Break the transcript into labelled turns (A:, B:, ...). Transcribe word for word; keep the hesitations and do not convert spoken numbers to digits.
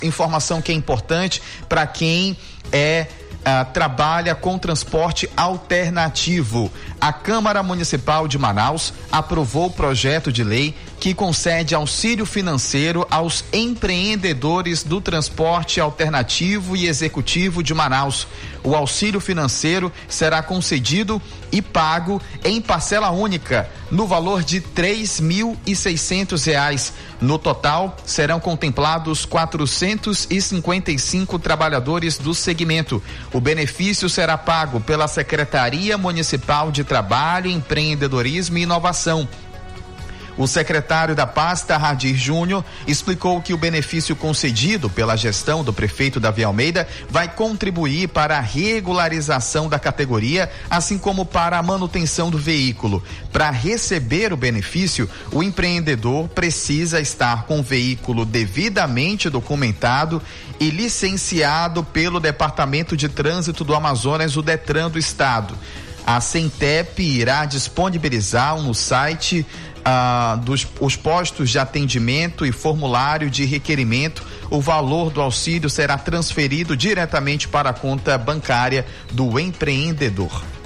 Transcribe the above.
A: informação que é importante para quem é Uh, trabalha com transporte alternativo. A Câmara Municipal de Manaus aprovou o projeto de lei que concede auxílio financeiro aos empreendedores do transporte alternativo e executivo de Manaus. O auxílio financeiro será concedido e pago em parcela única, no valor de três mil e seiscentos reais. No total, serão contemplados quatrocentos e cinquenta e cinco trabalhadores do segmento. O benefício será pago pela Secretaria Municipal de Trabalho, Empreendedorismo e Inovação. O secretário da pasta, Radir Júnior, explicou que o benefício concedido pela gestão do prefeito Davi Almeida vai contribuir para a regularização da categoria, assim como para a manutenção do veículo. Para receber o benefício, o empreendedor precisa estar com o veículo devidamente documentado e licenciado pelo Departamento de Trânsito do Amazonas, o Detran do Estado. A Centep irá disponibilizar no site Ah, dos os postos de atendimento e formulário de requerimento. O valor do auxílio será transferido diretamente para a conta bancária do empreendedor.